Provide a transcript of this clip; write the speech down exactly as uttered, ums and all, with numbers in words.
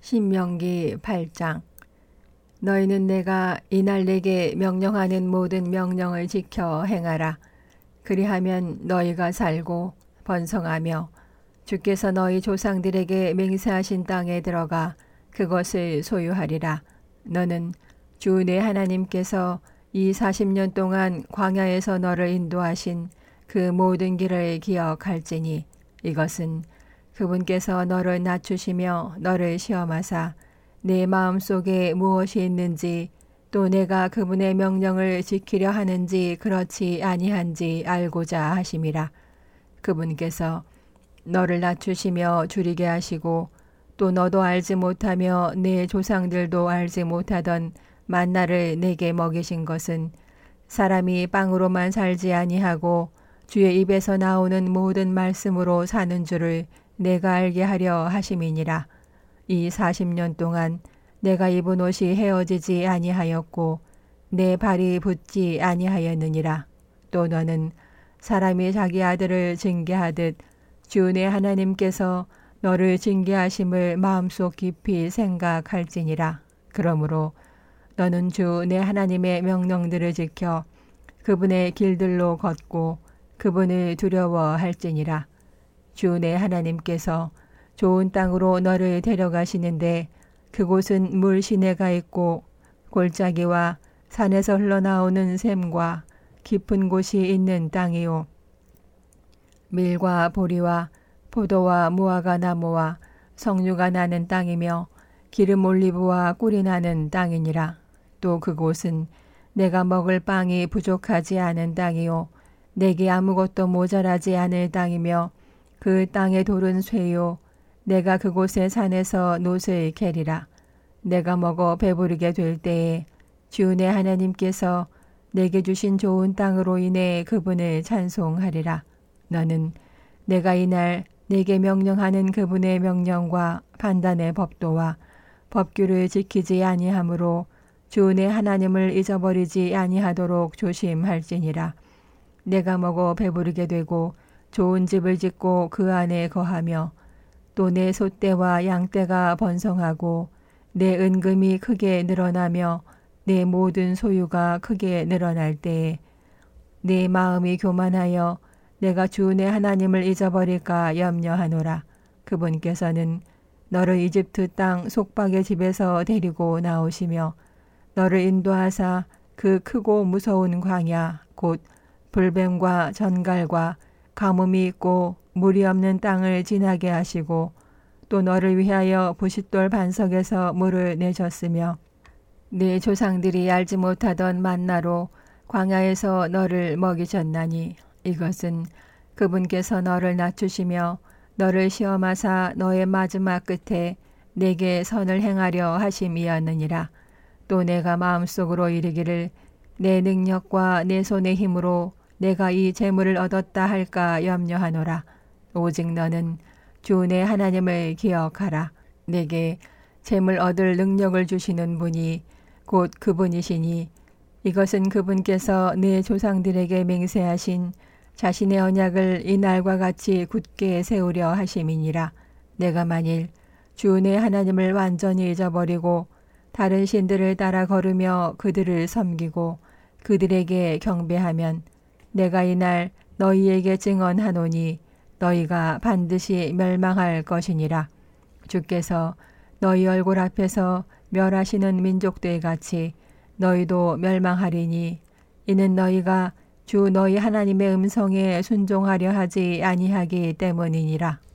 신명기 팔 장. 너희는 내가 이날 내게 명령하는 모든 명령을 지켜 행하라. 그리하면 너희가 살고 번성하며 주께서 너희 조상들에게 맹세하신 땅에 들어가 그것을 소유하리라. 너는 주 내 하나님께서 이 사십 년 동안 광야에서 너를 인도하신 그 모든 길을 기억할지니 이것은 그분께서 너를 낮추시며 너를 시험하사 내 마음속에 무엇이 있는지 또 내가 그분의 명령을 지키려 하는지 그렇지 아니한지 알고자 하심이라. 그분께서 너를 낮추시며 줄이게 하시고 또 너도 알지 못하며 내 조상들도 알지 못하던 만나를 내게 먹이신 것은 사람이 빵으로만 살지 아니하고 주의 입에서 나오는 모든 말씀으로 사는 줄을 내가 알게 하려 하심이니라. 이 사십 년 동안 내가 입은 옷이 헤어지지 아니하였고 내 발이 붓지 아니하였느니라. 또 너는 사람이 자기 아들을 징계하듯 주 내 하나님께서 너를 징계하심을 마음속 깊이 생각할지니라. 그러므로 너는 주 내 하나님의 명령들을 지켜 그분의 길들로 걷고 그분을 두려워할지니라. 주 내 하나님께서 좋은 땅으로 너를 데려가시는데 그곳은 물 시내가 있고 골짜기와 산에서 흘러나오는 샘과 깊은 곳이 있는 땅이요. 밀과 보리와 포도와 무화과 나무와 석류가 나는 땅이며 기름 올리브와 꿀이 나는 땅이니라. 또 그곳은 내가 먹을 빵이 부족하지 않은 땅이요. 내게 아무것도 모자라지 않을 땅이며 그 땅의 돌은 쇠요. 내가 그곳의 산에서 놋을 캐리라. 내가 먹어 배부르게 될 때에 주 내 하나님께서 내게 주신 좋은 땅으로 인해 그분을 찬송하리라. 너는 내가 이날 내게 명령하는 그분의 명령과 판단의 법도와 법규를 지키지 아니하므로 주 내 하나님을 잊어버리지 아니하도록 조심할지니라. 내가 먹어 배부르게 되고 좋은 집을 짓고 그 안에 거하며 또 내 소떼와 양떼가 번성하고 내 은금이 크게 늘어나며 내 모든 소유가 크게 늘어날 때에 내 마음이 교만하여 내가 주 내 하나님을 잊어버릴까 염려하노라. 그분께서는 너를 이집트 땅 속박의 집에서 데리고 나오시며 너를 인도하사 그 크고 무서운 광야 곧 불뱀과 전갈과 가뭄이 있고 물이 없는 땅을 지나게 하시고 또 너를 위하여 부싯돌 반석에서 물을 내셨으며 네 조상들이 알지 못하던 만나로 광야에서 너를 먹이셨나니 이것은 그분께서 너를 낮추시며 너를 시험하사 너의 마지막 끝에 내게 선을 행하려 하심이었느니라. 또 내가 마음속으로 이르기를 내 능력과 내 손의 힘으로 내가 이 재물을 얻었다 할까 염려하노라. 오직 너는 주 내 하나님을 기억하라. 내게 재물 얻을 능력을 주시는 분이 곧 그분이시니 이것은 그분께서 내 조상들에게 맹세하신 자신의 언약을 이날과 같이 굳게 세우려 하심이니라. 내가 만일 주 내 하나님을 완전히 잊어버리고 다른 신들을 따라 걸으며 그들을 섬기고 그들에게 경배하면 내가 이날 너희에게 증언하노니 너희가 반드시 멸망할 것이니라. 주께서 너희 얼굴 앞에서 멸하시는 민족들 같이 너희도 멸망하리니 이는 너희가 주 너희 하나님의 음성에 순종하려 하지 아니하기 때문이니라.